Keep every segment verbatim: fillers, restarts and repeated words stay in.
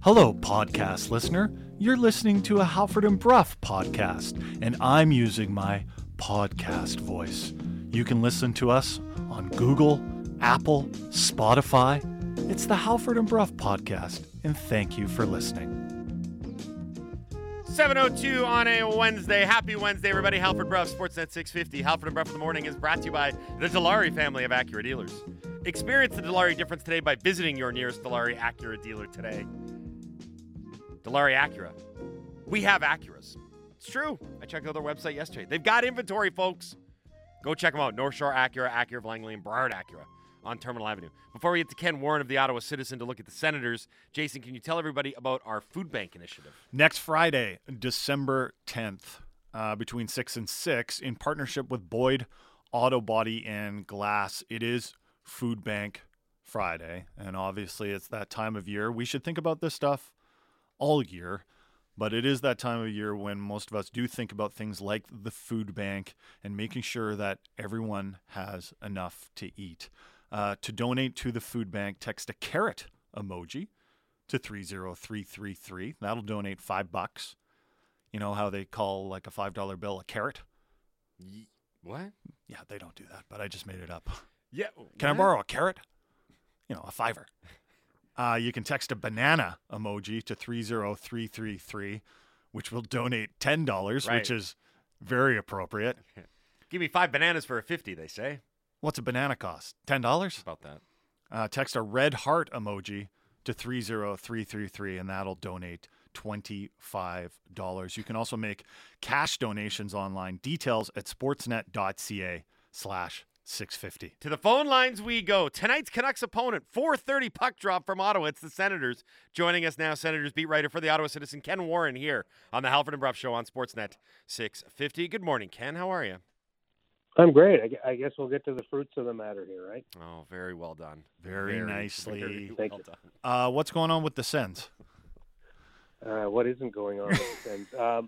Hello, podcast listener. You're listening to a Halford and Brough podcast, and I'm using my podcast voice. You can listen to us on Google, Apple, Spotify. It's the Halford and Brough podcast, and thank you for listening. seven oh two on a Wednesday. Happy Wednesday, everybody. Halford Brough, Sportsnet six fifty. Halford and Brough in the Morning is brought to you by the Dilawri family of Acura dealers. Experience the Dilawri difference today by visiting your nearest Dilawri Acura dealer today. Dilawri Acura. We have Acuras. It's true. I checked out their website yesterday. They've got inventory, folks. Go check them out. North Shore Acura, Acura of Langley, and Broward Acura on Terminal Avenue. Before we get to Ken Warren of the Ottawa Citizen to look at the Senators, Jason, can you tell everybody about our food bank initiative? Next Friday, December tenth, uh, between six and six, in partnership with Boyd Auto Body and Glass, it is Food Bank Friday. And obviously, it's that time of year. We should think about this stuff all year, but it is that time of year when most of us do think about things like the food bank and making sure that everyone has enough to eat. Uh, to donate to the food bank, text a carrot emoji to three zero three three three. That'll donate five bucks. You know how they call like a five dollar bill a carrot? What? Yeah, they don't do that, but I just made it up. Yeah. Can I what? borrow a carrot? You know, a fiver. Uh, you can text a banana emoji to three zero three three three, which will donate ten dollars, Right. which is very appropriate. Give me five bananas for a fifty, they say. What's a banana cost? ten dollars? About that. Uh, text a red heart emoji to three zero three three three, and that'll donate twenty-five dollars. You can also make cash donations online. Details at sportsnet.ca slash 650. To the phone lines we go. Tonight's Canucks opponent, four thirty puck drop from Ottawa. It's the Senators. Joining us now, Senators beat writer for the Ottawa Citizen, Ken Warren, here on the Halford and Brough Show on Sportsnet six fifty. Good morning, Ken. How are you? I'm great. I gu- I guess we'll get to the fruits of the matter here, right? Oh, very well done. Very, nicely. Very Thank well you. done. Uh, what's going on with the Sens? Uh, what isn't going on with the Sens? Um,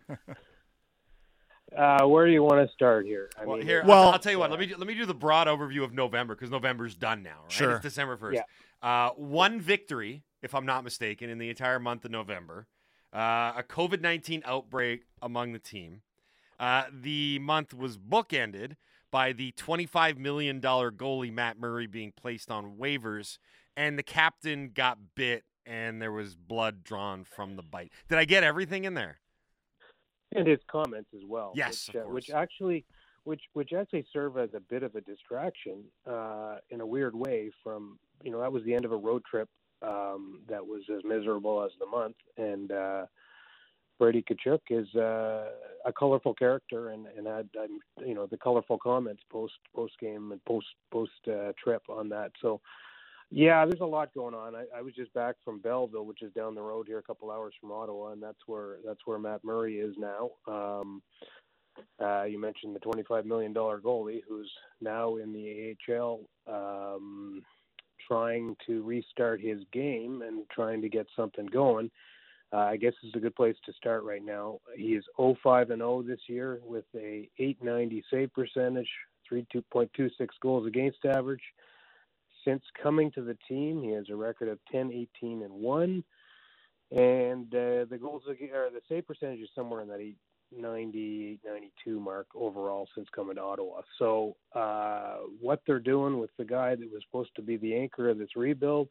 uh, where do you want to start here? I Well, mean, here, well- I'll, I'll tell you what. Let me let me do the broad overview of November because November's done now. Right? Sure. It's December first. Yeah. Uh, one victory, if I'm not mistaken, in the entire month of November. Uh, a COVID nineteen outbreak among the team. Uh, the month was bookended by the twenty-five million dollars goalie Matt Murray being placed on waivers, and the captain got bit, and there was blood drawn from the bite. Did I get everything in there? and his comments as well. Yes, which, of uh, which course. actually, which which actually serve as a bit of a distraction uh, in a weird way. From you know that was the end of a road trip um, that was as miserable as the month, and uh, Brady Tkachuk is uh, a colorful character, and and had um, you know the colorful comments post post game and post post uh, trip on that. So. Yeah, there's a lot going on. I, I was just back from Belleville, which is down the road here, a couple hours from Ottawa, and that's where that's where Matt Murray is now. Um, uh, you mentioned the twenty-five million dollars goalie, who's now in the A H L, um, trying to restart his game and trying to get something going. Uh, I guess this is a good place to start right now. He is oh five and oh this year with a eight ninety save percentage, three two point two six goals against average. Since coming to the team, he has a record of ten, eighteen, and one, and uh, the goals or the save percentage is somewhere in that eight ninety, eight ninety-two mark overall since coming to Ottawa. So uh, what they're doing with the guy that was supposed to be the anchor of this rebuild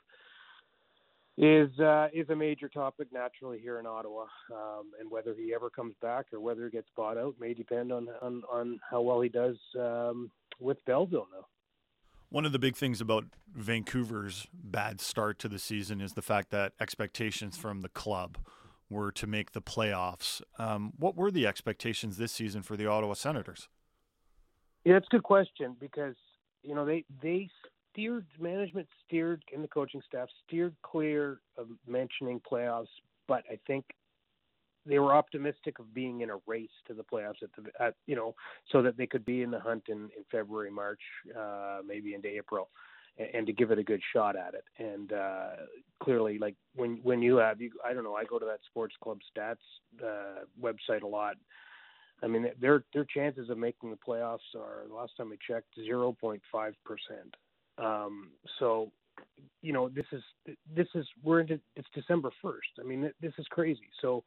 is uh, is a major topic naturally here in Ottawa, um, and whether he ever comes back or whether he gets bought out may depend on on, on how well he does um, with Belleville now. One of the big things about Vancouver's bad start to the season is the fact that expectations from the club were to make the playoffs. Um, what were the expectations this season for the Ottawa Senators? Yeah, it's a good question because, you know, they, they steered, management steered, and the coaching staff steered clear of mentioning playoffs, but I think they were optimistic of being in a race to the playoffs at the, at, you know, so that they could be in the hunt in, in February, March, uh, maybe into April, and, and to give it a good shot at it. And uh, clearly, like when when you have, you, I don't know, I go to that Sports Club Stats uh, website a lot. I mean, their their chances of making the playoffs are, the last time I checked, zero point five percent. Um, so you know, this is this is we're into it's December first. I mean, this is crazy. So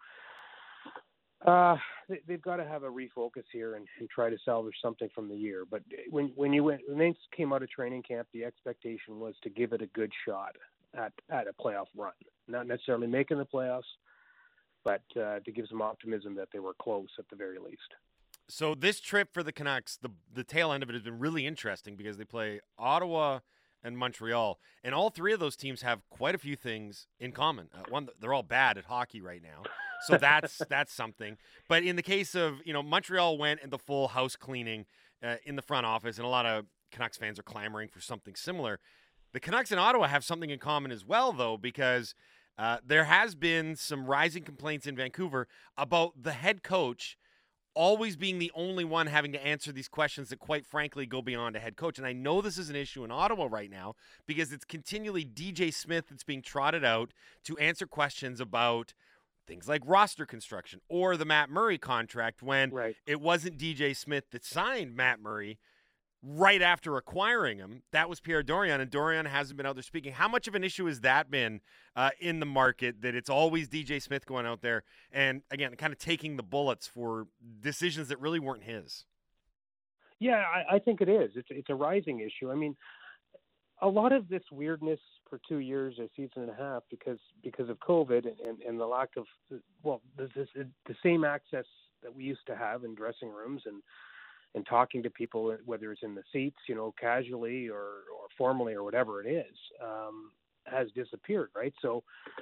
uh, they, they've got to have a refocus here and, and try to salvage something from the year. But when when you went when they came out of training camp, the expectation was to give it a good shot at at a playoff run, not necessarily making the playoffs, but uh, to give some optimism that they were close at the very least. So this trip for the Canucks, the the tail end of it has been really interesting because they play Ottawa and Montreal, and all three of those teams have quite a few things in common. Uh, one, they're all bad at hockey right now, so that's that's something. But in the case of, you know, Montreal went in the full house cleaning uh, in the front office, and a lot of Canucks fans are clamoring for something similar. The Canucks in Ottawa have something in common as well, though, because uh, there has been some rising complaints in Vancouver about the head coach always being the only one having to answer these questions that, quite frankly, go beyond a head coach. And I know this is an issue in Ottawa right now because it's continually D J Smith that's being trotted out to answer questions about things like roster construction or the Matt Murray contract when right. It wasn't D J Smith that signed Matt Murray right after acquiring him. That was Pierre Dorion, and Dorion hasn't been out there speaking. How much of an issue has that been uh, in the market, that it's always D J Smith going out there and, again, kind of taking the bullets for decisions that really weren't his? Yeah, I, I think it is. It's, it's a rising issue. I mean, a lot of this weirdness for two years, a season and a half, because because of COVID and, and the lack of, well, this, this, the same access that we used to have in dressing rooms and and talking to people, whether it's in the seats, you know, casually or, or formally or whatever it is, um, has disappeared, right? So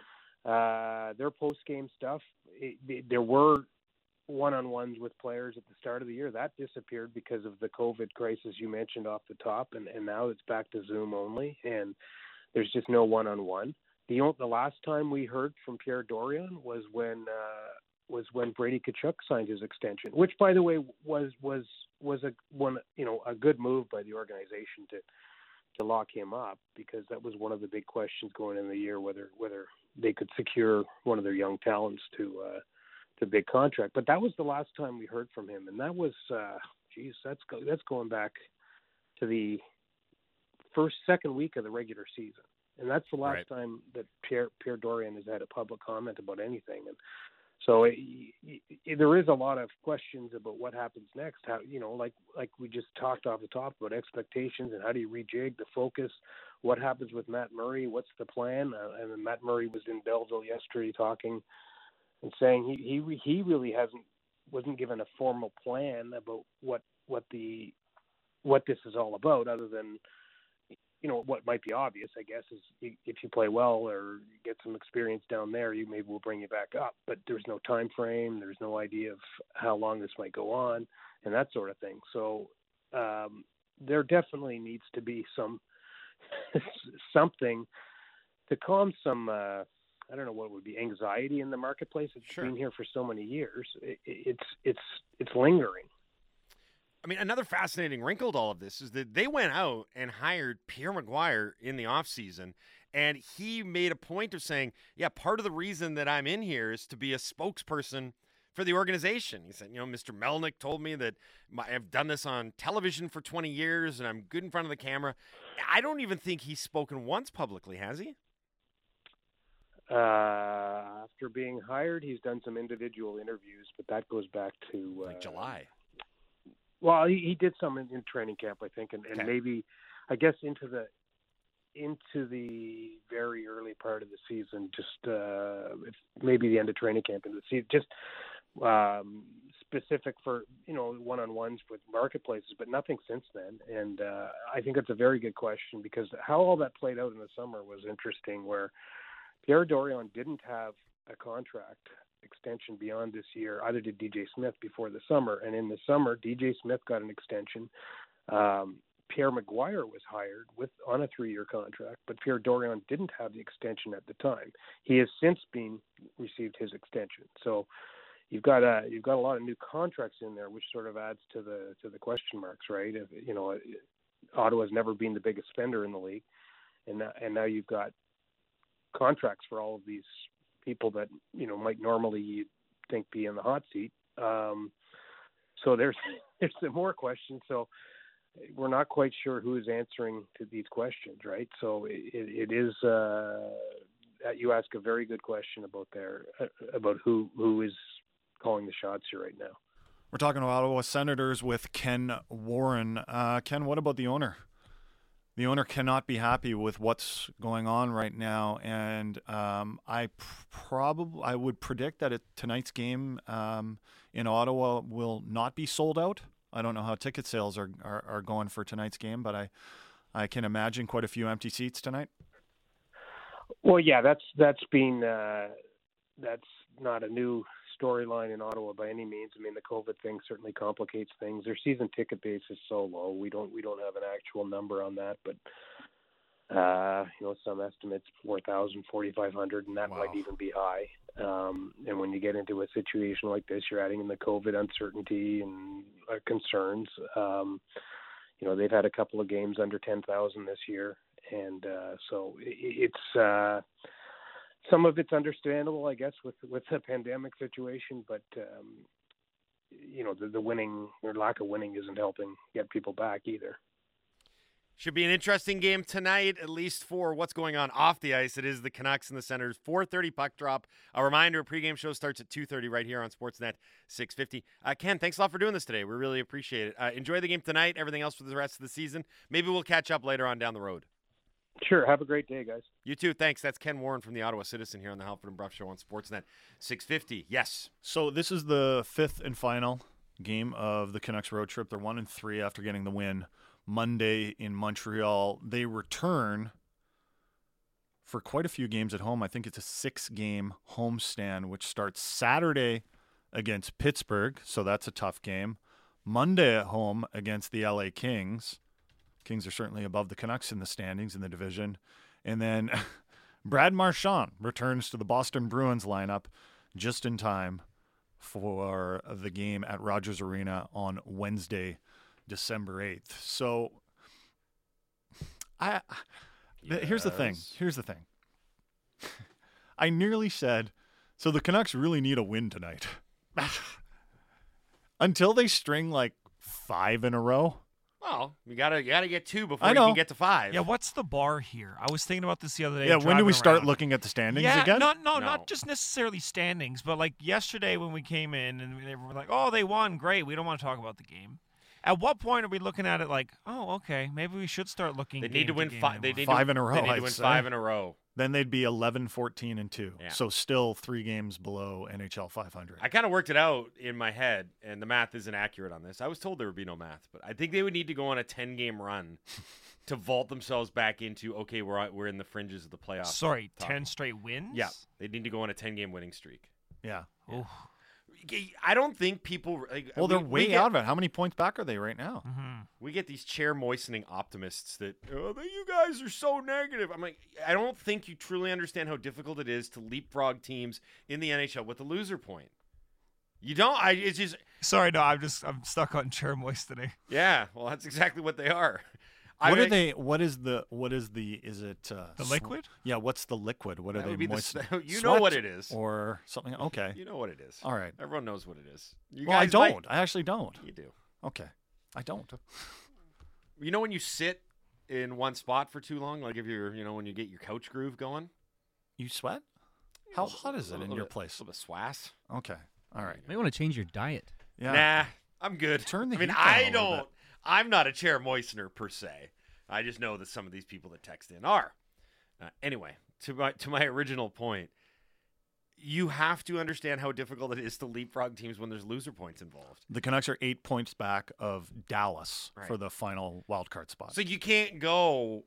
uh, their post-game stuff, it, it, there were one-on-ones with players at the start of the year. That disappeared because of the COVID crisis you mentioned off the top, and, and now it's back to Zoom only, and there's just no one-on-one. The, the last time we heard from Pierre Dorion was when uh, was when Brady Tkachuk signed his extension, which, by the way, was was was a one you know a good move by the organization to to lock him up, because that was one of the big questions going in the year, whether whether they could secure one of their young talents to uh, to big contract. But that was the last time we heard from him, and that was uh, geez, that's go, that's going back to the first second week of the regular season, and that's the last right. time that Pierre Pierre Dorion has had a public comment about anything. And so it, it, there is a lot of questions about what happens next. How, you know, like like we just talked off the top about expectations and how do you rejig the focus? What happens with Matt Murray? What's the plan? Uh, and Matt Murray was in Belleville yesterday talking and saying he he he really hasn't wasn't given a formal plan about what what the what this is all about, other than, you know, what might be obvious, I guess, is if you play well or get some experience down there, you maybe will bring you back up. But there's no time frame. There's no idea of how long this might go on and that sort of thing. So um, there definitely needs to be some something to calm some, uh, I don't know what would be, anxiety in the marketplace. It's sure. been here for so many years. It, it's it's it's lingering. I mean, another fascinating wrinkle to all of this is that they went out and hired Pierre McGuire in the offseason, and he made a point of saying, yeah, part of the reason that I'm in here is to be a spokesperson for the organization. He said, you know, Mister Melnick told me that my, I've done this on television for twenty years, and I'm good in front of the camera. I don't even think he's spoken once publicly, has he? Uh, after being hired, he's done some individual interviews, but that goes back to uh, like July. Well, he, he did some in, in training camp, I think, and, and okay. maybe, I guess, into the into the very early part of the season, just uh, if maybe the end of training camp into the season, just um, specific for, you know, one-on-ones with marketplaces, but nothing since then. And uh, I think it's a very good question, because how all that played out in the summer was interesting, where Pierre Dorion didn't have a contract extension beyond this year. Either did D J Smith before the summer, and in the summer D J Smith got an extension. Um, Pierre McGuire was hired with on a three-year contract, but Pierre Dorion didn't have the extension at the time. He has since been received his extension. So you've got a you've got a lot of new contracts in there, which sort of adds to the to the question marks, right? If, you know, Ottawa's never been the biggest spender in the league, and now, and now you've got contracts for all of these people that, you know, might normally you'd think be in the hot seat. Um, so there's there's some more questions. So we're not quite sure who is answering to these questions, right? So it, it is. Uh, you ask a very good question about there uh, about who who is calling the shots here right now. We're talking to Ottawa Senators with Ken Warren. Uh, Ken, what about the owner? The owner cannot be happy with what's going on right now, and um, I probably I would predict that it, tonight's game um, in Ottawa will not be sold out. I don't know how ticket sales are, are, are going for tonight's game, but I I can imagine quite a few empty seats tonight. Well, yeah, that's that's been uh, that's not a new storyline in Ottawa by any means. I mean, the COVID thing certainly complicates things. Their season ticket base is so low. We don't we don't have an actual number on that, but uh, you know, some estimates four thousand, forty-five hundred, and that Wow. might even be high. Um, and when you get into a situation like this, you're adding in the COVID uncertainty and uh, concerns. Um, you know, they've had a couple of games under ten thousand this year, and uh, so it, it's. Uh, Some of it's understandable, I guess, with with the pandemic situation, but um, you know, the, the winning or lack of winning isn't helping get people back either. Should be an interesting game tonight, at least for what's going on off the ice. It is the Canucks and the Senators. four thirty puck drop. A reminder, pregame show starts at two thirty right here on Sportsnet six fifty. Uh, Ken, thanks a lot for doing this today. We really appreciate it. Uh, enjoy the game tonight. Everything else for the rest of the season. Maybe we'll catch up later on down the road. Sure. Have a great day, guys. You too. Thanks. That's Ken Warren from the Ottawa Citizen here on the Halford and Bruff Show on Sportsnet six fifty. Yes. So this is the fifth and final game of the Canucks road trip. They're one and three after getting the win Monday in Montreal. They return for quite a few games at home. I think it's a six-game homestand, which starts Saturday against Pittsburgh, so that's a tough game. Monday at home against the L A Kings. Kings are certainly above the Canucks in the standings in the division. And then Brad Marchand returns to the Boston Bruins lineup just in time for the game at Rogers Arena on Wednesday, December eighth. So I yes. here's the thing. Here's the thing. I nearly said, so the Canucks really need a win tonight. Until they string like five in a row. Well, you gotta you gotta get two before I you know. can get to five. Yeah, what's the bar here? I was thinking about this the other day. Yeah, when do driving we start around. looking at the standings yeah, again? Not, no, No. not just necessarily standings, but like yesterday when we came in and they were like, oh, they won, great. We don't want to talk about the game. At what point are we looking at it like, oh, okay, maybe we should start looking They game need to win game five. They anymore. need Five to, in a row, They need I'd to win say. five in a row. Then they'd be eleven, fourteen, and two. Yeah. So still three games below N H L five hundred. I kind of worked it out in my head, and the math isn't accurate on this. I was told there would be no math, but I think they would need to go on a ten-game run to vault themselves back into, okay, we're out- we're in the fringes of the playoffs. Sorry, Top. ten straight wins? Yeah, they need to go on a ten-game winning streak. Yeah. Oof. I don't think people. Like, Well, we- they're we way get- out of it. How many points back are they right now? Mm-hmm. We get these chair moistening optimists that, oh, you guys are so negative. I'm like, I don't think you truly understand how difficult it is to leapfrog teams in the N H L with the loser point. You don't. I. It's just. Sorry, no, I'm just I'm stuck on chair moistening. Yeah. Well, that's exactly what they are. I What are mean, they? What is the? What is the? Is it uh, The sw- liquid? Yeah. What's the liquid? What are That they? would be the moist- s- you know what it is. or something? Okay. You know what it is. All right. Everyone knows what it is. You Well, I guys don't. might- I actually don't. You do. Okay. I don't. You know when you sit in one spot for too long, like if you're, you know, when you get your couch groove going. You sweat? How A little- hot is it a in little your bit- place? A little bit swass. Okay. All right. You may want to change your diet. Yeah. Nah, I'm good. Turn the I mean, heat down a I little don't. bit. I'm not a chair moistener per se. I just know that some of these people that text in are. Uh, anyway, to my to my original point, you have to understand how difficult it is to leapfrog teams when there's loser points involved. The Canucks are eight points back of Dallas Right. for the final wild card spot. So you can't go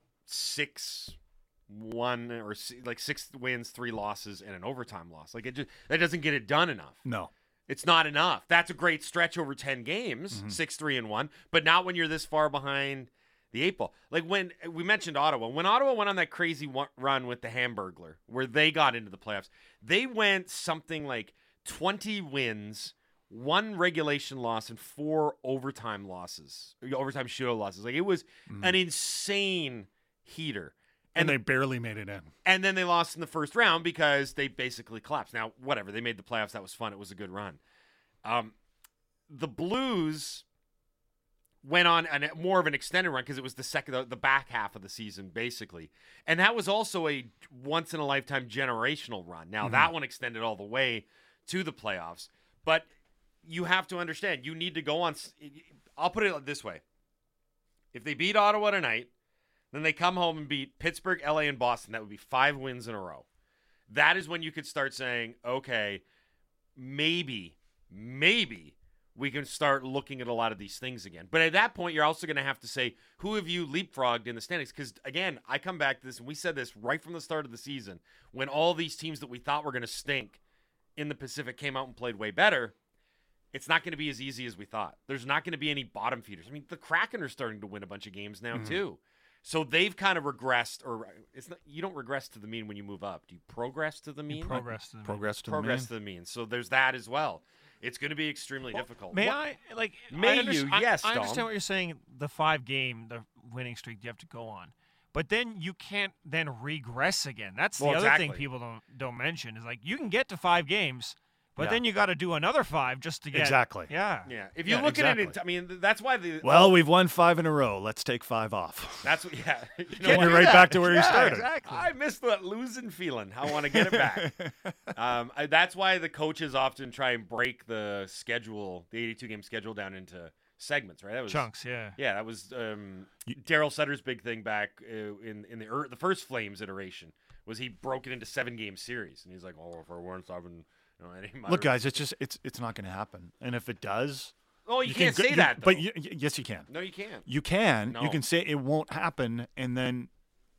six one or si- like six wins, three losses, and an overtime loss. Like it just that doesn't get it done enough. no. It's not enough. That's a great stretch over ten games, Mhm. six, three, and one, but not when you're this far behind the eight ball. Like when we mentioned Ottawa, when Ottawa went on that crazy one, run with the Hamburglar, where they got into the playoffs, they went something like twenty wins, one regulation loss, and four overtime losses, overtime shootout losses. Like it was Mhm. an insane heater. And they barely made it in. And then they lost in the first round because they basically collapsed. Now, whatever. They made the playoffs. That was fun. It was a good run. Um, the Blues went on an, more of an extended run because it was the second, the, the back half of the season, basically. And that was also a once-in-a-lifetime generational run. Now, mm-hmm. that one extended all the way to the playoffs. But you have to understand, you need to go on – I'll put it this way. If they beat Ottawa tonight, then they come home and beat Pittsburgh, L A, and Boston. That would be five wins in a row. That is when you could start saying, okay, maybe, maybe – we can start looking at a lot of these things again. But at that point, you're also going to have to say, who have you leapfrogged in the standings? Because, again, I come back to this, and we said this right from the start of the season, when all these teams that we thought were going to stink in the Pacific came out and played way better, it's not going to be as easy as we thought. There's not going to be any bottom feeders. I mean, the Kraken are starting to win a bunch of games now, mm-hmm. too. So they've kind of regressed, or it's not, you don't regress to the mean when you move up. Do you progress to the mean? You progress to the mean. Progress to progress the to the mean. So there's that as well. It's going to be extremely well, difficult. May what? I like? May I you? Yes, I, I Dom. understand what you're saying. The five game, the winning streak you have to go on, but then you can't then regress again. That's well, the other exactly. thing people don't don't mention is like you can get to five games, but yeah. then you got to do another five just to get exactly. Yeah, yeah. If you yeah, look exactly. at it, I mean, that's why the well, we've won five in a row. Let's take five off. That's what. Yeah, you know Getting what? it right back to where yeah, you started. Exactly. I miss that losing feeling. I want to get it back. um, I, that's why the coaches often try and break the schedule, the eighty-two game schedule, down into segments. Right? That was chunks. Yeah. Yeah, that was um, Daryl Sutter's big thing back uh, in in the er, the first Flames iteration. Was he broke it into seven game series, and he's like, oh, if we're seven. You know, Look, guys, it's just it's it's not going to happen. And if it does, oh, you, you can't can, say you, that. Though. But you, yes, you can. No, you can't. You can. No. You can say it won't happen, and then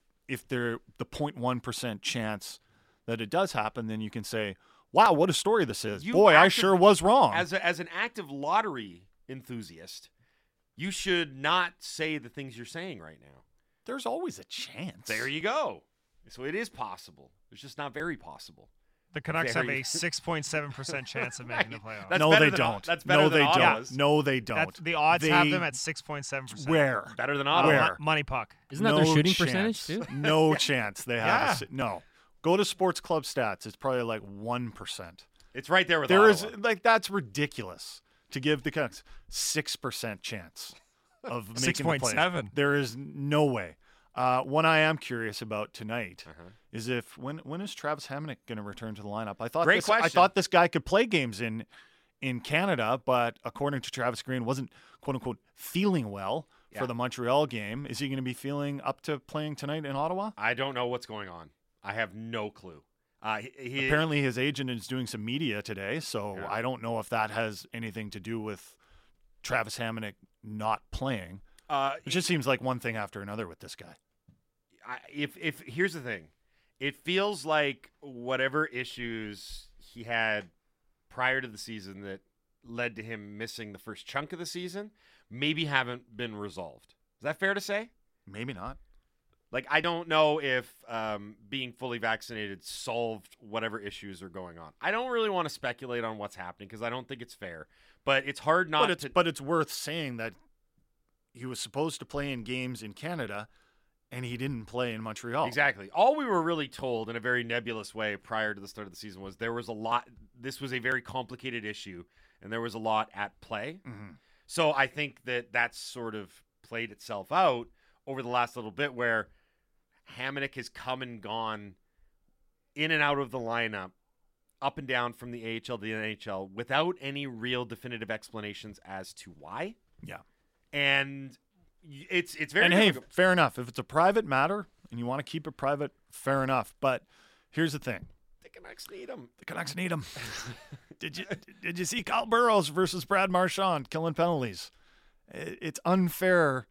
if there the zero point one percent chance that it does happen, then you can say, "Wow, what a story this is! You Boy, I active, sure was wrong." As a, as an active lottery enthusiast, you should not say the things you're saying right now. There's always a chance. There you go. So it is possible. It's just not very possible. The Canucks Very. have a six point seven percent chance of making the playoffs. That's no, better they than, don't. That's better no, than they Ottawa's. don't. No, they don't. That's, the odds they, have them at six point seven percent. Where? Better than Ottawa. Where? Money puck. Isn't that no their shooting chance. percentage too? No chance they have. Yeah. A, no. Go to Sports Club Stats. It's probably like one percent. It's right there with There is Ottawa. like that's ridiculous to give the Canucks six percent chance of making six point seven. the playoffs. There is no way. Uh, one I am curious about tonight Uh-huh. is if when when is Travis Hamonic going to return to the lineup? I thought Great this, I question. thought this guy could play games in in Canada, but according to Travis Green, wasn't quote unquote feeling well Yeah. for the Montreal game. Is he going to be feeling up to playing tonight in Ottawa? I don't know what's going on. I have no clue. Uh, he, he, Apparently, his agent is doing some media today, so Yeah. I don't know if that has anything to do with Travis Hamonic not playing. uh, It just seems like one thing after another with this guy. I, if if here's the thing, it feels like whatever issues he had prior to the season that led to him missing the first chunk of the season maybe haven't been resolved. Is that fair to say? Maybe not. Like, I don't know if um, being fully vaccinated solved whatever issues are going on. I don't really want to speculate on what's happening because I don't think it's fair. But it's hard not But it's to. but it's worth saying that he was supposed to play in games in Canada, and he didn't play in Montreal. Exactly. All we were really told in a very nebulous way prior to the start of the season was there was a lot. This was a very complicated issue, and there was a lot at play. Mm-hmm. So I think that that's sort of played itself out over the last little bit where Hamonic has come and gone in and out of the lineup, up and down from the A H L to the N H L without any real definitive explanations as to why. Yeah. And it's it's very And hey, difficult. fair enough. If it's a private matter and you want to keep it private, fair enough. But here's the thing: The Canucks need him. the Canucks need him. did you did you see Kyle Burrows versus Brad Marchand killing penalties? It- It's unfair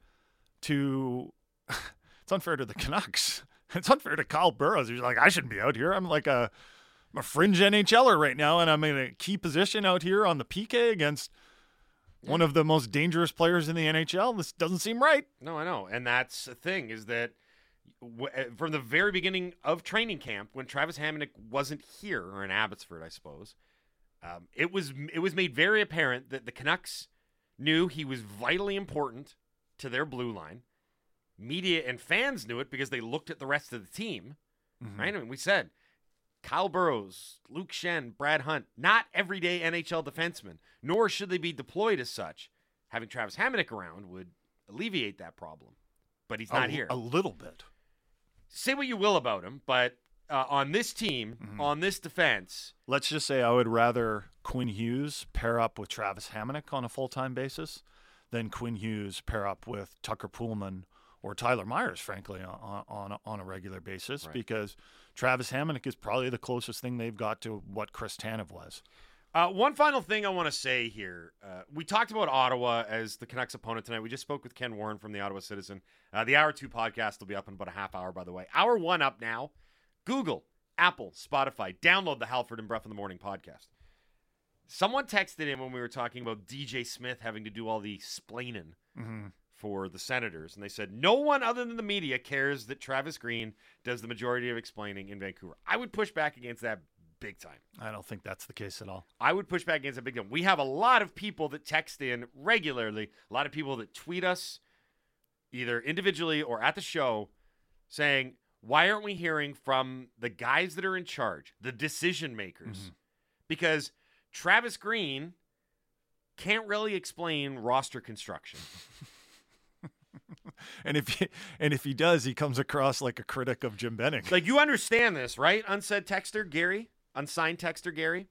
to it's unfair to the Canucks. It's unfair to Kyle Burrows. He's like, I shouldn't be out here. I'm like a I'm a fringe NHLer right now, and I'm in a key position out here on the P K against one of the most dangerous players in the N H L. This doesn't seem right. No, I know. And that's the thing is that w- from the very beginning of training camp, when Travis Hamonic wasn't here, or in Abbotsford, I suppose, um, it was it was made very apparent that the Canucks knew he was vitally important to their blue line. Media and fans knew it because they looked at the rest of the team, Mhm. right? I mean, we said Kyle Burrows, Luke Shen, Brad Hunt, not everyday N H L defensemen, nor should they be deployed as such. having Travis Hamonic around would alleviate that problem. But he's a, not here. A little bit. Say what you will about him, but uh, on this team, mm-hmm. on this defense. Let's just say I would rather Quinn Hughes pair up with Travis Hamonic on a full-time basis than Quinn Hughes pair up with Tucker Poolman or Tyler Myers, frankly, on on, on a regular basis, right. because Travis Hamonic is probably the closest thing they've got to what Chris Tanev was. Uh, one final thing I want to say here. Uh, we talked about Ottawa as the Canucks opponent tonight. We just spoke with Ken Warren from the Ottawa Citizen. Uh, the Hour two podcast will be up in about a half hour, by the way. Hour one up now. Google, Apple, Spotify. Download the Halford and Bruff in the Morning podcast. Someone texted in when we were talking about D J Smith having to do all the splaining mm-hmm. for the Senators. And they said, no one other than the media cares that Travis Green does the majority of explaining in Vancouver. I would push back against that big time. I don't think that's the case at all. I would push back against that big time. We have a lot of people that text in regularly, a lot of people that tweet us either individually or at the show saying, why aren't we hearing from the guys that are in charge, the decision makers? Mm-hmm. Because Travis Green can't really explain roster construction. and if he, and if he does, he comes across like a critic of Jim Benning. Like, you understand this, right? Unsaid texter Gary, unsigned texter Gary.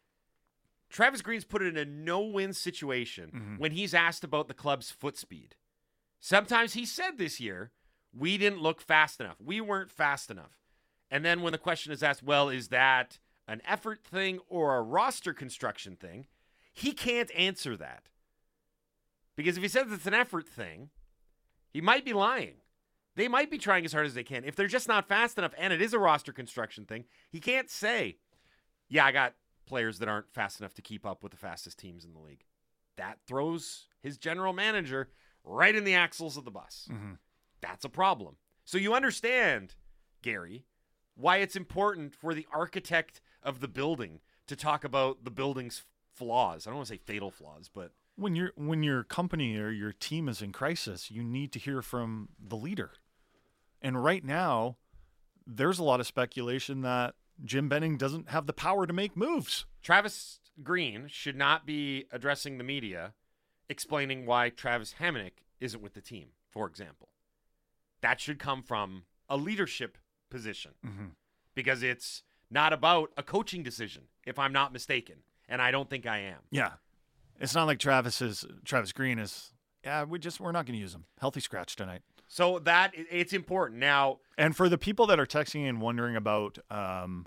Travis Green's put in a no-win situation mm-hmm. when he's asked about the club's foot speed. Sometimes he said this year, we didn't look fast enough. We weren't fast enough. And then when the question is asked, well, is that an effort thing or a roster construction thing? He can't answer that. Because if he says it's an effort thing, he might be lying. They might be trying as hard as they can. If they're just not fast enough and it is a roster construction thing, he can't say, yeah, I got players that aren't fast enough to keep up with the fastest teams in the league. That throws his general manager right in the axles of the bus. Mm-hmm. That's a problem. So you understand, Gary, why it's important for the architect of the building to talk about the building's flaws. I don't want to say fatal flaws, but when your when your company or your team is in crisis, you need to hear from the leader. And right now, there's a lot of speculation that Jim Benning doesn't have the power to make moves. Travis Green should not be addressing the media explaining why Travis Hamonic isn't with the team, for example. That should come from a leadership position mm-hmm. because it's not about a coaching decision, if I'm not mistaken. And I don't think I am. Yeah. It's not like Travis is Travis Green is, yeah, we just, we're not going to use him. Healthy scratch tonight. So that, it's important. Now, and for the people that are texting and wondering about um,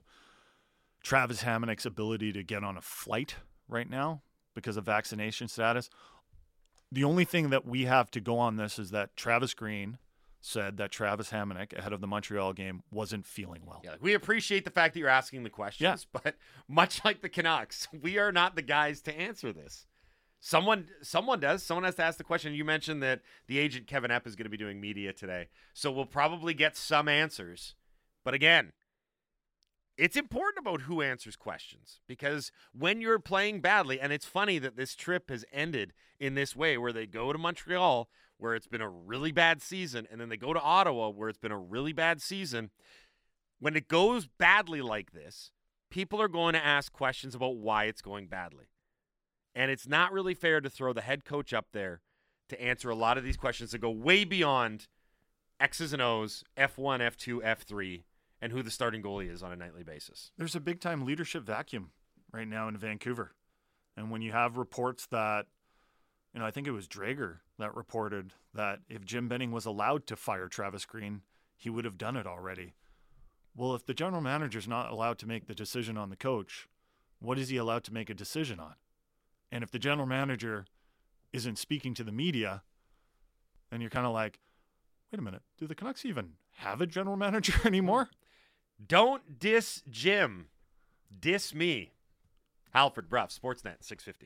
Travis Hamonic's ability to get on a flight right now because of vaccination status, the only thing that we have to go on this is that Travis Green said that Travis Hamonic, ahead of the Montreal game, wasn't feeling well. Yeah, we appreciate the fact that you're asking the questions, yeah. but much like the Canucks, we are not the guys to answer this. Someone someone does. Someone has to ask the question. You mentioned that the agent Kevin Epp is going to be doing media today, so we'll probably get some answers. But again, it's important about who answers questions because when you're playing badly, and it's funny that this trip has ended in this way where they go to Montreal where it's been a really bad season, and then they go to Ottawa where it's been a really bad season. When it goes badly like this, people are going to ask questions about why it's going badly. And it's not really fair to throw the head coach up there to answer a lot of these questions that go way beyond X's and O's, F one, F two, F three, and who the starting goalie is on a nightly basis. There's a big-time leadership vacuum right now in Vancouver. And when you have reports that, you know, I think it was Drager that reported that if Jim Benning was allowed to fire Travis Green, he would have done it already. Well, if the general manager's not allowed to make the decision on the coach, what is he allowed to make a decision on? And if the general manager isn't speaking to the media, then you're kind of like, wait a minute, do the Canucks even have a general manager anymore? Don't diss Jim. Diss me. Halford Bruff, Sportsnet six fifty.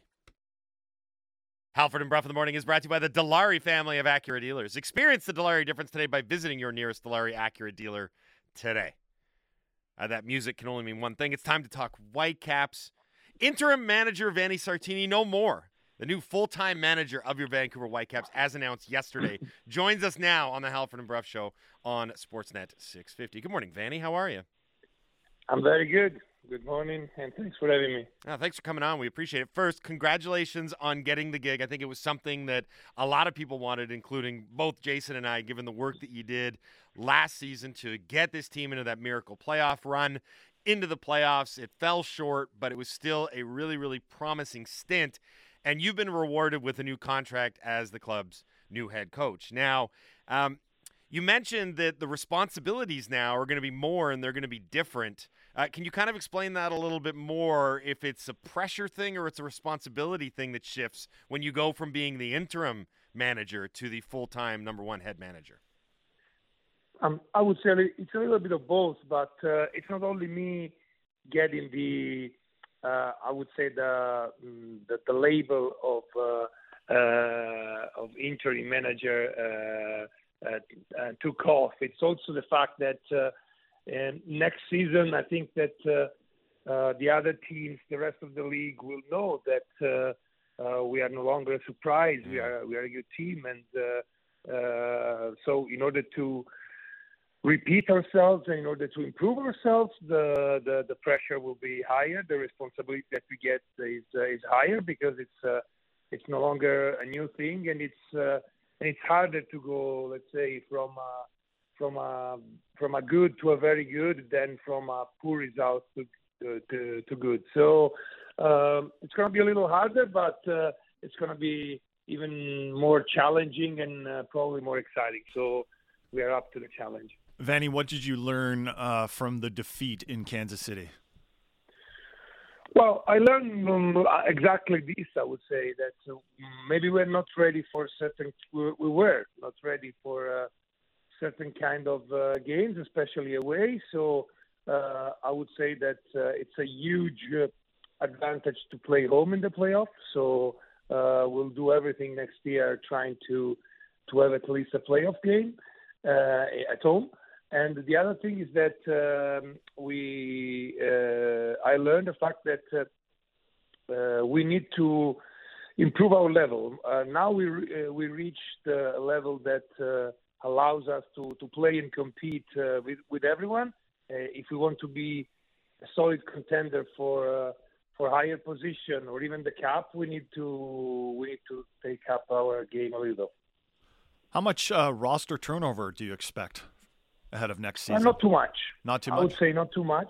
Halford and Bruff in the Morning is brought to you by the Dilawri family of Acura dealers. Experience the Dilawri difference today by visiting your nearest Dilawri Acura dealer today. Uh, that music can only mean one thing. It's time to talk Whitecaps. Interim manager Vanni Sartini, no more. The new full-time manager of your Vancouver Whitecaps, as announced yesterday, joins us now on the Halford and Bruff Show on Sportsnet six fifty. Good morning, Vanni. How are you? I'm very good. Good morning, and thanks for having me. Oh, thanks for coming on. We appreciate it. First, congratulations on getting the gig. I think it was something that a lot of people wanted, including both Jason and I, given the work that you did last season to get this team into that miracle playoff run, into the playoffs. It fell short, but it was still a really, really promising stint. And you've been rewarded with a new contract as the club's new head coach. Now, um, you mentioned that the responsibilities now are going to be more and they're going to be different. Uh, can you kind of explain that a little bit more, if it's a pressure thing or it's a responsibility thing that shifts when you go from being the interim manager to the full-time number one head manager? Um, I would say it's a little bit of both, but uh, it's not only me getting the, uh, I would say the the, the label of uh, uh, of interim manager uh, uh, uh, took off. It's also the fact that uh, and next season, I think that uh, uh, the other teams, the rest of the league, will know that uh, uh, we are no longer a surprise. We are we are a good team, and uh, uh, so in order to repeat ourselves and in order to improve ourselves, the, the, the pressure will be higher. The responsibility that we get is uh, is higher because it's uh, it's no longer a new thing, and it's uh, and it's harder to go, let's say, from uh, from a from a good to a very good than from a poor result to to, to, to good. So um, it's going to be a little harder, but uh, it's going to be even more challenging and uh, probably more exciting. So we are up to the challenge. Vanni, what did you learn uh, from the defeat in Kansas City? Well, I learned um, exactly this. I would say that uh, maybe we're not ready for certain. We, we were not ready for uh, certain kind of uh, games, especially away. So uh, I would say that uh, it's a huge uh, advantage to play home in the playoff. So uh, we'll do everything next year trying to to have at least a playoff game uh, at home. And the other thing is that um, we, uh, I learned the fact that uh, uh, we need to improve our level. Uh, now we re- uh, we reached a level that uh, allows us to, to play and compete uh, with with everyone. Uh, if we want to be a solid contender for uh, for higher position or even the cup, we need to we need to take up our game a little. How much uh, roster turnover do you expect ahead of next season? Uh, not too much. Not too I much? would say not too much.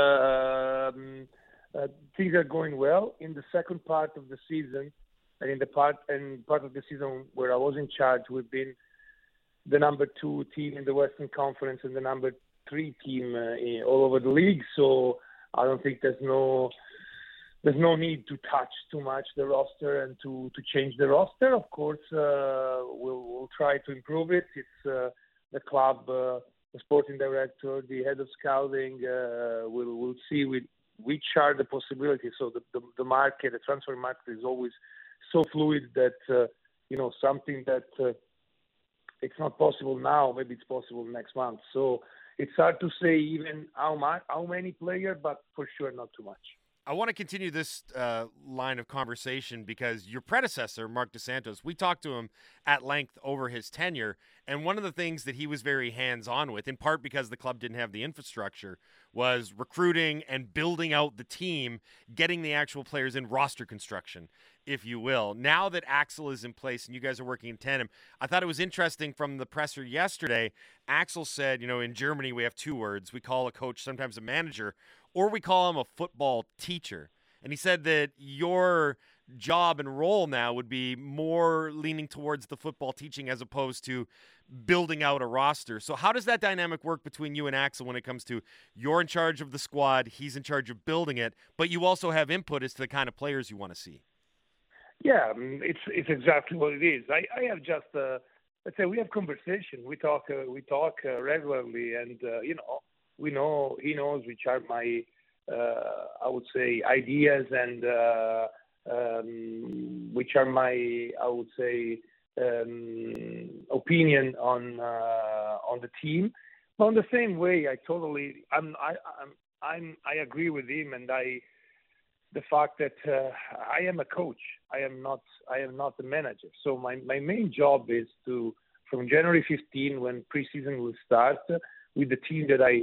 Um, uh, things are going well. In the second part of the season, and in the part and part of the season where I was in charge, we've been the number two team in the Western Conference and the number three team uh, in, all over the league. So I don't think there's no there's no need to touch too much the roster and to, to change the roster. Of course, uh, we'll, we'll try to improve it. It's uh, the club. Uh, The sporting director, the head of scouting, uh, will will see with which are the possibilities. So the, the, the market, the transfer market is always so fluid that, uh, you know, something that uh, it's not possible now, maybe it's possible next month. So it's hard to say even how much, how many players, but for sure not too much. I want to continue this uh, line of conversation because your predecessor, Mark DeSantos, we talked to him at length over his tenure, and one of the things that he was very hands-on with, in part because the club didn't have the infrastructure, was recruiting and building out the team, getting the actual players in roster construction, if you will. Now that Axel is in place and you guys are working in tandem, I thought it was interesting from the presser yesterday. Axel said, you know, in Germany we have two words. We call a coach sometimes a manager, or we call him a football teacher. And he said that your job and role now would be more leaning towards the football teaching as opposed to building out a roster. So how does that dynamic work between you and Axel when it comes to you're in charge of the squad, he's in charge of building it, but you also have input as to the kind of players you want to see? Yeah, it's it's exactly what it is. I, I have just, uh, let's say we have conversation. We talk uh, we talk uh, regularly, and, uh, you know, we know, he knows which are my, uh, I would say, ideas and uh, um, which are my, I would say, um, opinion on uh, on the team. But in the same way, I totally, I'm, I, I'm, I'm, I agree with him, and I, the fact that uh, I am a coach, I am not, I am not a manager. So my, my main job is to, from January fifteenth, when preseason will start, with the team that I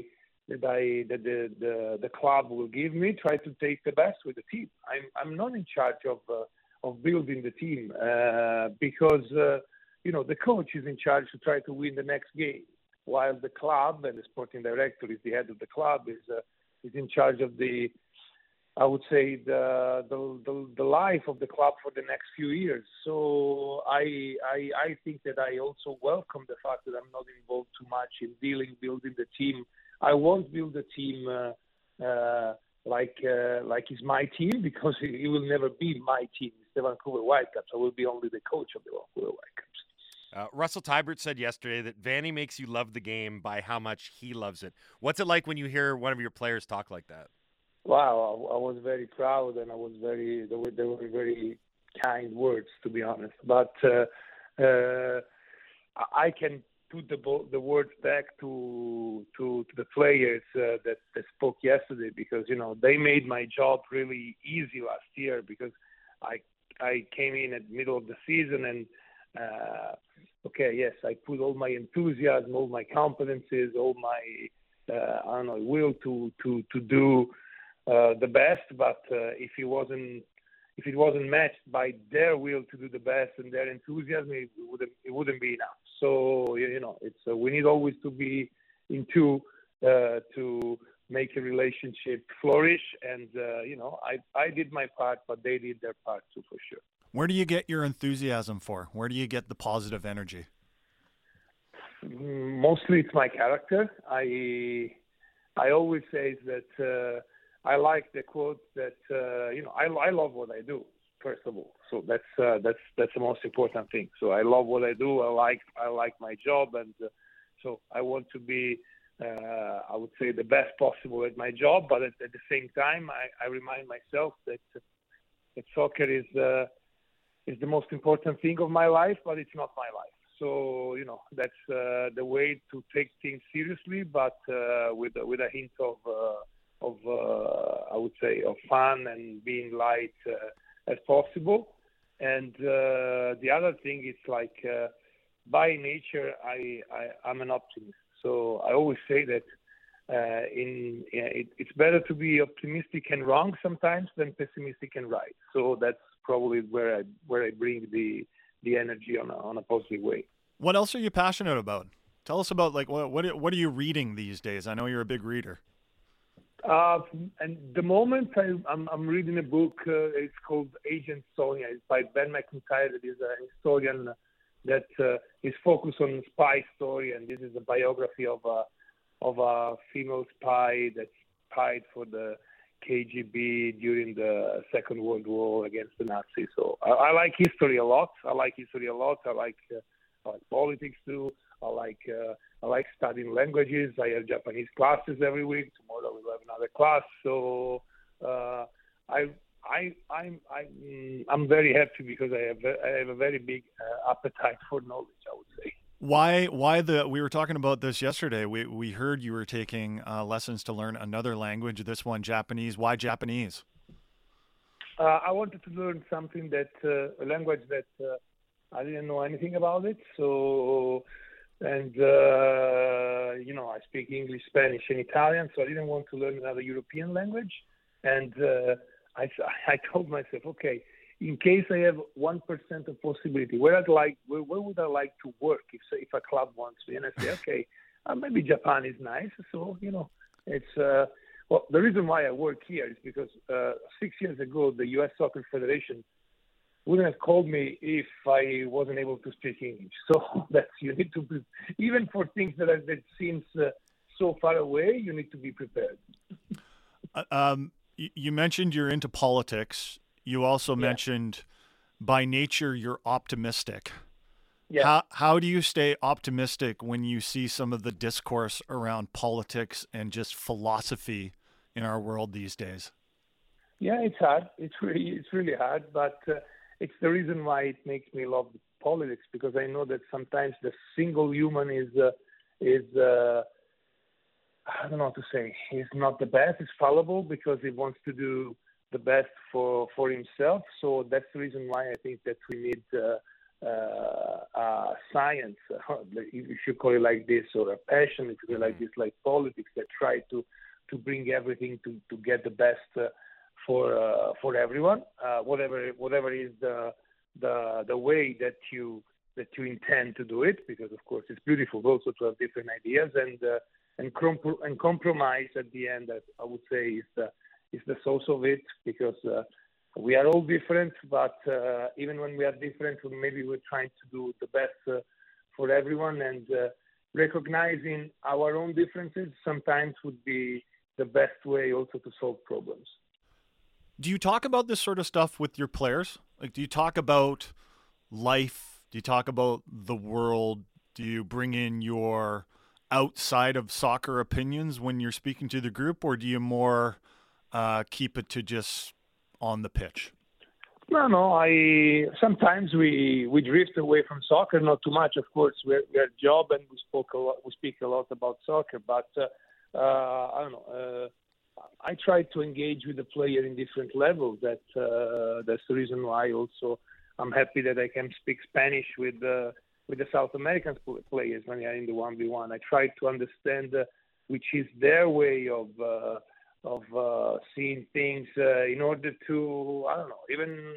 that I that the, the the club will give me. Try to take the best with the team. I'm I'm not in charge of uh, of building the team uh, because uh, you know the coach is in charge to try to win the next game, while the club and the sporting director is the head of the club is uh, is in charge of the I would say the, the the the life of the club for the next few years. So I I I think that I also welcome the fact that I'm not involved too much in dealing building the team. I won't build a team uh, uh, like uh, like it's my team because it will never be my team. It's the Vancouver Whitecaps. I will be only the coach of the Vancouver Whitecaps. Uh, Russell Tybert said yesterday that Vanni makes you love the game by how much he loves it. What's it like when you hear one of your players talk like that? Wow, I, I was very proud, and I was very. They were, they were very kind words, to be honest. But uh, uh, I can put the the words back to to, to the players uh, that, that spoke yesterday because you know they made my job really easy last year because I I came in at the middle of the season and uh, okay, yes, I put all my enthusiasm, all my competencies, all my uh, I don't know will to to to do. Uh, the best, but uh, if it wasn't if it wasn't matched by their will to do the best and their enthusiasm, it wouldn't it wouldn't be enough. So you know, it's uh, we need always to be in two uh, to make a relationship flourish. And uh, you know, I I did my part, but they did their part too, for sure. Where do you get your enthusiasm for? Where do you get the positive energy? Mostly, it's my character. I I always say that. Uh, I like the quote that uh, you know I, I love what I do first of all, so that's uh, that's that's the most important thing. So I love what I do. I like I like my job, and uh, so I want to be uh, I would say the best possible at my job. But at, at the same time, I, I remind myself that that soccer is uh, is the most important thing of my life, but it's not my life. So you know that's uh, the way to take things seriously, but uh, with with a hint of uh, of, uh, I would say, of fun and being light uh, as possible. And uh, the other thing is like, uh, by nature, I, I, I'm an optimist. So I always say that uh, in it, it's better to be optimistic and wrong sometimes than pessimistic and right. So that's probably where I where I bring the the energy on a, on a positive way. What else are you passionate about? Tell us about like what what what are you reading these days? I know you're a big reader. Uh, and the moment I, I'm, I'm reading a book, uh, it's called Agent Sonia. It's by Ben McIntyre. That is a historian that uh, is focused on spy story, and this is a biography of a of a female spy that spied for the K G B during the Second World War against the Nazis. So I, I like history a lot. I like history a lot. I like, uh, I like politics too. I like uh, I like studying languages. I have Japanese classes every week. Tomorrow we'll have another class. So uh, I I I'm I'm I'm very happy because I have I have a very big uh, appetite for knowledge, I would say. Why why the we were talking about this yesterday. We we heard you were taking uh, lessons to learn another language. This one, Japanese. Why Japanese? Uh, I wanted to learn something that uh, a language that uh, I didn't know anything about it. So. And, uh, you know, I speak English, Spanish, and Italian, so I didn't want to learn another European language. And uh, I, I told myself, okay, in case I have one percent of possibility, where I'd like, where, where would I like to work if, if a club wants me? And I say, okay, uh, maybe Japan is nice. So, you know, it's, uh, well, the reason why I work here is because uh, six years ago, the U S Soccer Federation wouldn't have called me if I wasn't able to speak English. So that's you need to be, even for things that are, that seems uh, so far away, you need to be prepared. uh, um, you, you mentioned you're into politics. You also yeah. mentioned by nature you're optimistic. Yeah. How how do you stay optimistic when you see some of the discourse around politics and just philosophy in our world these days? Yeah, it's hard. It's really it's really hard, but. Uh, It's the reason why it makes me love politics, because I know that sometimes the single human is uh, is uh, I don't know what to say. He's not the best. He's fallible because he wants to do the best for for himself. So that's the reason why I think that we need uh, uh, uh, science, uh, if you call it like this, or a passion, if you call it like this, like politics, that try to to bring everything to, to get the best uh, for uh, for everyone, uh, whatever whatever is the the the way that you that you intend to do it, because of course it's beautiful also to have different ideas and uh, and, comp- and compromise at the end. That I would say is the is the source of it, because uh, we are all different, but uh, even when we are different, maybe we're trying to do the best uh, for everyone, and uh, recognizing our own differences sometimes would be the best way also to solve problems. Do you talk about this sort of stuff with your players? Like, do you talk about life? Do you talk about the world? Do you bring in your outside of soccer opinions when you're speaking to the group, or do you more uh, keep it to just on the pitch? No, no. I sometimes we, we drift away from soccer, not too much. Of course, we're we're a job and we spoke a lot. We speak a lot about soccer, but uh, uh, I don't know. Uh, I try to engage with the player in different levels. That uh, that's the reason why also I'm happy that I can speak Spanish with uh, with the South American players when they are in the one v one. I try to understand uh, which is their way of uh, of uh, seeing things uh, in order to, I don't know, even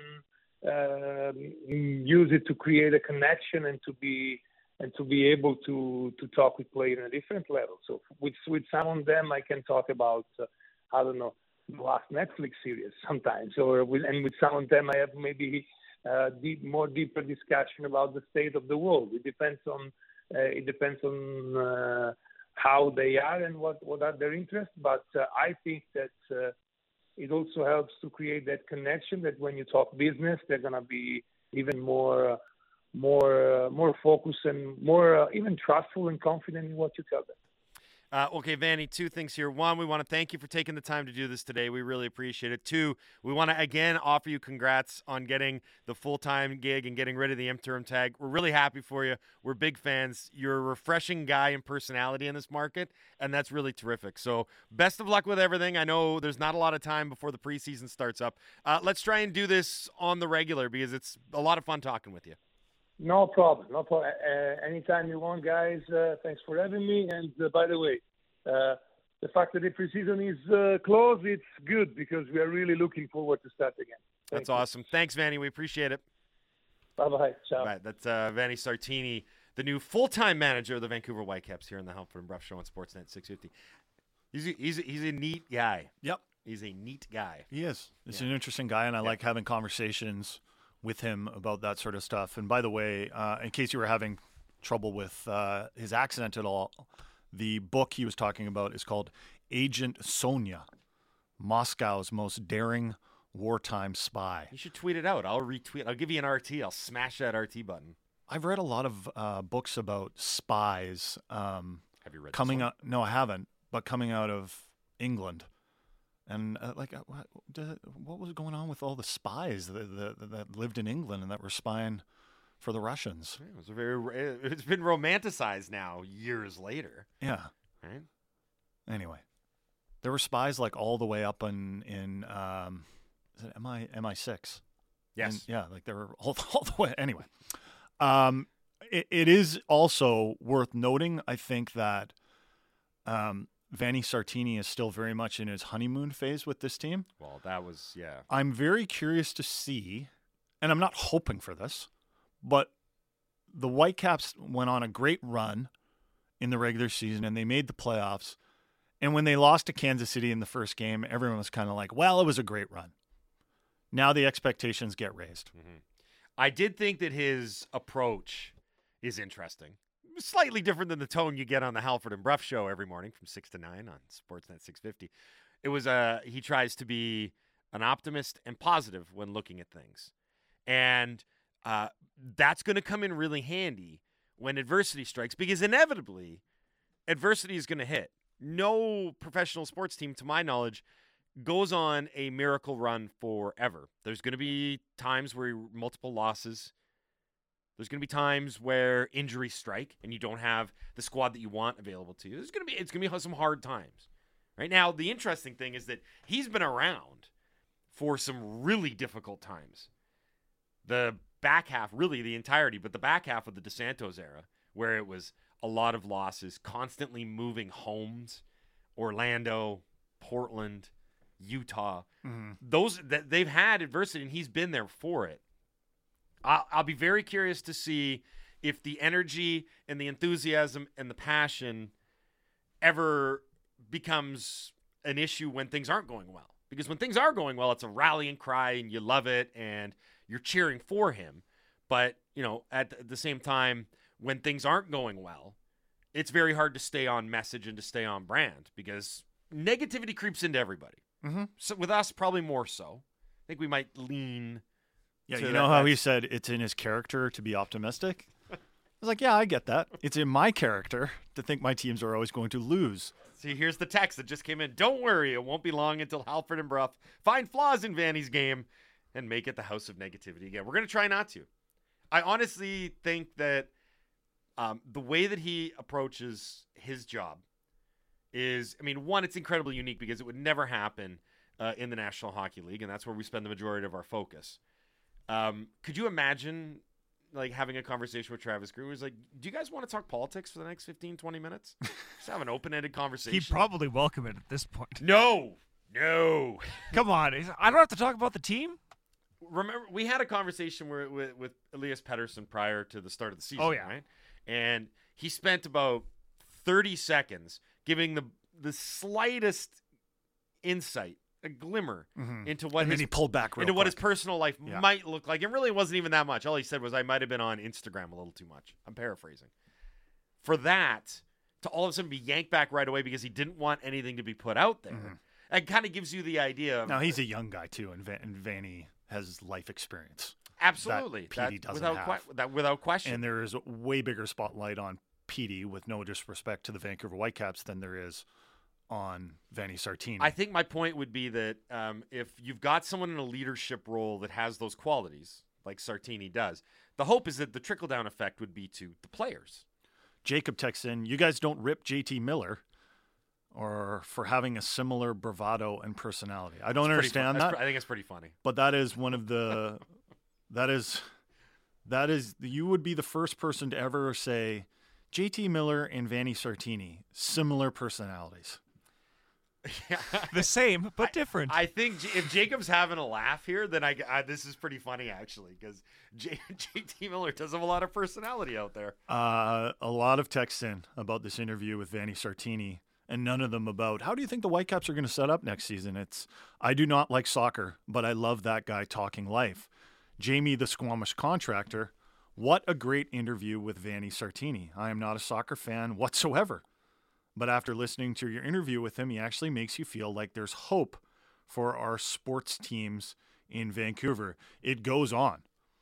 uh, use it to create a connection and to be and to be able to, to talk with players on a different level. So with with some of them, I can talk about, uh, I don't know, the last Netflix series sometimes, or with, and with some of them, I have maybe uh, deep, more deeper discussion about the state of the world. It depends on uh, it depends on uh, how they are and what, what are their interests. But uh, I think that uh, it also helps to create that connection, that when you talk business, they're going to be even more uh, more uh, more focused and more uh, even trustful and confident in what you tell them. Uh, okay, Vanni, two things here. One, we want to thank you for taking the time to do this today. We really appreciate it. Two, we want to, again, offer you congrats on getting the full-time gig and getting rid of the interim tag. We're really happy for you. We're big fans. You're a refreshing guy and personality in this market, and that's really terrific. So best of luck with everything. I know there's not a lot of time before the preseason starts up. Uh, let's try and do this on the regular, because it's a lot of fun talking with you. No problem. No problem. Uh, anytime you want, guys. Uh, thanks for having me. And uh, by the way, uh, the fact that the preseason is uh, closed, it's good, because we are really looking forward to start again. Thank That's you. awesome. Thanks, Vanni. We appreciate it. Bye-bye. Ciao. Right, that's uh, Vanni Sartini, the new full-time manager of the Vancouver Whitecaps here in the Halford and Bruff Show on Sportsnet six fifty. He's a, he's a, he's a neat guy. Yep. He's a neat guy. He is. He's Yeah. an interesting guy, and I Yeah. like having conversations with him about that sort of stuff. And by the way, uh, in case you were having trouble with uh, his accent at all, the book he was talking about is called Agent Sonia, Moscow's Most Daring Wartime Spy. You should tweet it out. I'll retweet. I'll give you an R T. I'll smash that R T button. I've read a lot of uh, books about spies um, Have you read this coming one? out. No, I haven't, but coming out of England. And uh, like, uh, what, did, what was going on with all the spies that, that, that lived in England and that were spying for the Russians? Yeah, it was a very. It's been romanticized now years later. Yeah. Right. Anyway, there were spies like all the way up in in um, is it M I M I six? Yes. And, yeah, like they were all, all the way. Anyway, um, it, it is also worth noting, I think, that um. Vanni Sartini is still very much in his honeymoon phase with this team. Well, that was yeah. I'm very curious to see, and I'm not hoping for this, but the Whitecaps went on a great run in the regular season, and they made the playoffs. And when they lost to Kansas City in the first game, everyone was kind of like, well, it was a great run. Now the expectations get raised. Mm-hmm. I did think that his approach is interesting. Slightly different than the tone you get on the Halford and Bruff Show every morning from six to nine on Sportsnet six fifty. It was a, he tries to be an optimist and positive when looking at things. And uh, that's going to come in really handy when adversity strikes, because inevitably adversity is going to hit. No professional sports team, to my knowledge, goes on a miracle run forever. There's going to be times where multiple losses. There's going to be times where injuries strike and you don't have the squad that you want available to you. There's going to be it's going to be some hard times. Right now, the interesting thing is that he's been around for some really difficult times. The back half, really the entirety, but the back half of the DeSantos era, where it was a lot of losses, constantly moving homes, Orlando, Portland, Utah, Mm-hmm. those that they've had adversity, and he's been there for it. I'll, I'll be very curious to see if the energy and the enthusiasm and the passion ever becomes an issue when things aren't going well. Because when things are going well, it's a rallying cry and you love it and you're cheering for him. But, you know, at the same time, when things aren't going well, it's very hard to stay on message and to stay on brand because negativity creeps into everybody. Mm-hmm. So with us, probably more so. I think we might lean. Yeah, to you that- know how he that's- said it's in his character to be optimistic? I was like, yeah, I get that. It's in my character to think my teams are always going to lose. See, here's the text that just came in. Don't worry, it won't be long until Halford and Bruff find flaws in Vanny's game and make it the house of negativity again. We're going to try not to. I honestly think that um, the way that he approaches his job is, I mean, one, it's incredibly unique because it would never happen uh, in the National Hockey League, and that's where we spend the majority of our focus. Um, could you imagine like having a conversation with Travis Green? He's like, do you guys want to talk politics for the next fifteen, twenty minutes? Just have an open-ended conversation. He'd probably welcome it at this point. No, no. Come on. I don't have to talk about the team? Remember, we had a conversation where, with, with Elias Pettersson prior to the start of the season, Oh, yeah. right? And he spent about thirty seconds giving the the slightest insight, a glimmer, Mm-hmm. into what And his then he pulled back real into what quick. his personal life Yeah. might look like. It really wasn't even that much. All he said was, I might have been on Instagram a little too much. I'm paraphrasing. For that to all of a sudden be yanked back right away because he didn't want anything to be put out there, Mhm. it kind of gives you the idea of. Now, he's a young guy, too, and, Van- and Vanny has life experience. Absolutely. that Petey doesn't without have. que- that without question. And there is a way bigger spotlight on Petey, with no disrespect to the Vancouver Whitecaps, than there is on Vanny Sartini. I think my point would be that um, if you've got someone in a leadership role that has those qualities, like Sartini does, the hope is that the trickle-down effect would be to the players. Jacob texts in, you guys don't rip J T Miller or for having a similar bravado and personality. I don't It's pretty understand fun- that's that, pre- I think it's pretty funny. but that is one of the that is that is you would be the first person to ever say J T Miller and Vanny Sartini, similar personalities. The same, but different. I think J- if Jacob's having a laugh here, then I, I this is pretty funny actually because J- JT Miller does have a lot of personality out there. Uh, a lot of texts in about this interview with Vanny Sartini, and none of them about how do you think the Whitecaps are going to set up next season. It's I do not like soccer, but I love that guy talking life. Jamie, the Squamish contractor, what a great interview with Vanny Sartini. I am not a soccer fan whatsoever, but after listening to your interview with him, he actually makes you feel like there's hope for our sports teams in Vancouver. It goes on.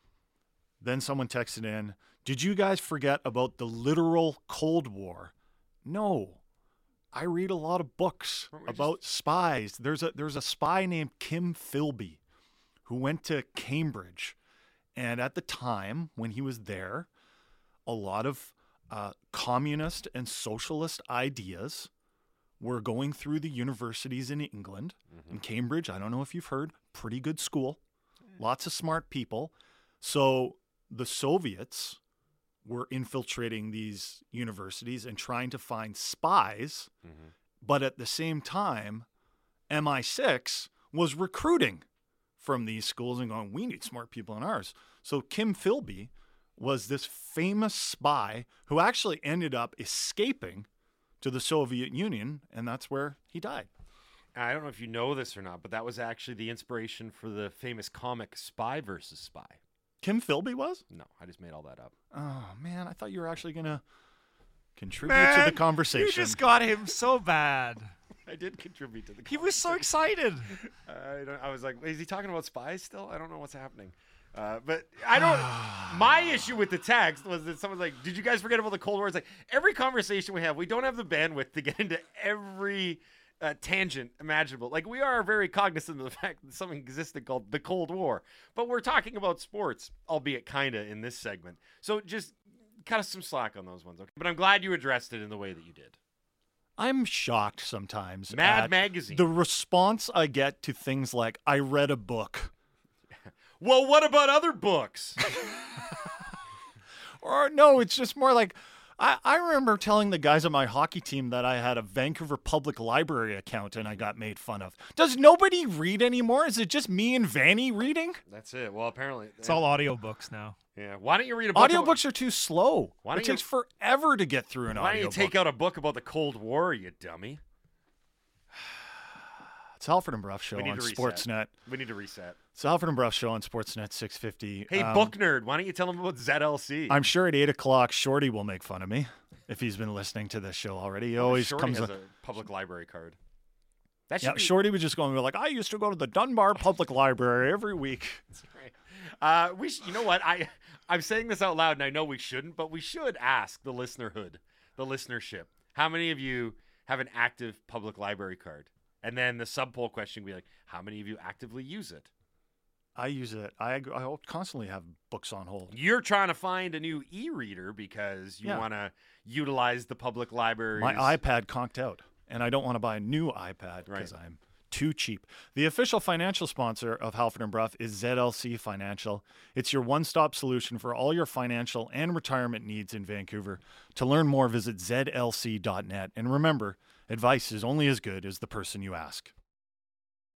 Then someone texted in, did you guys forget about the literal Cold War? No. I read a lot of books Weren't we just- about spies. There's a there's a spy named Kim Philby who went to Cambridge. And at the time when he was there, a lot of uh, communist and socialist ideas were going through the universities in England. In Cambridge, I don't know if you've heard, pretty good school, lots of smart people. So the Soviets were infiltrating these universities and trying to find spies, Mm-hmm. but at the same time, M I six was recruiting from these schools and going, we need smart people in ours. So Kim Philby was this famous spy who actually ended up escaping to the Soviet Union, and that's where he died. I don't know if you know this or not, but that was actually the inspiration for the famous comic Spy versus Spy. Kim Philby was? No, I just made all that up. Oh, man, I thought you were actually going to contribute Man, to the conversation. You just got him so bad. I did contribute to the. He was so excited. I, don't, I was like, is he talking about spies still? I don't know what's happening. Uh, but I don't. My issue with the text was that someone's like, "Did you guys forget about the Cold War?" It's like every conversation we have, we don't have the bandwidth to get into every uh, tangent imaginable. Like we are very cognizant of the fact that something existed called the Cold War, but we're talking about sports, albeit kinda in this segment. So just cut us some slack on those ones, okay? But I'm glad you addressed it in the way that you did. I'm shocked sometimes Mad at Magazine. the response I get to things like, I read a book. Well, what about other books? Or no, it's just more like I, I remember telling the guys on my hockey team that I had a Vancouver Public Library account and I got made fun of. Does nobody read anymore? Is it just me and Vanny reading? That's it. Well, apparently. It's all audiobooks now. Yeah. Why don't you read a book? Audiobooks about, are too slow. Why It don't you- takes forever to get through an Why don't you audiobook. take out a book about the Cold War, you dummy? It's Halford and Bruff show We need on to reset. Sportsnet. We need to reset. It's Halford and Bruff show on Sportsnet six fifty. Hey, Um, book nerd, why don't you tell him about Z L C? I'm sure at eight o'clock, Shorty will make fun of me if he's been listening to this show already. He always Shorty comes has up. a public library card. That should Yeah, be, Shorty was just going to be like, I used to go to the Dunbar Public Library every week. Uh, we, sh- you know what? I, I'm saying this out loud, and I know we shouldn't, but we should ask the listenerhood, the listenership, how many of you have an active public library card? And then the sub poll question would be like, how many of you actively use it? I use it. I, I constantly have books on hold. You're trying to find a new e-reader because you Yeah. want to utilize the public libraries. My iPad conked out, and I don't want to buy a new iPad because Right. I'm too cheap. The official financial sponsor of Halford and Bruff is Z L C Financial. It's your one-stop solution for all your financial and retirement needs in Vancouver. To learn more, visit Z L C dot net. And remember, advice is only as good as the person you ask.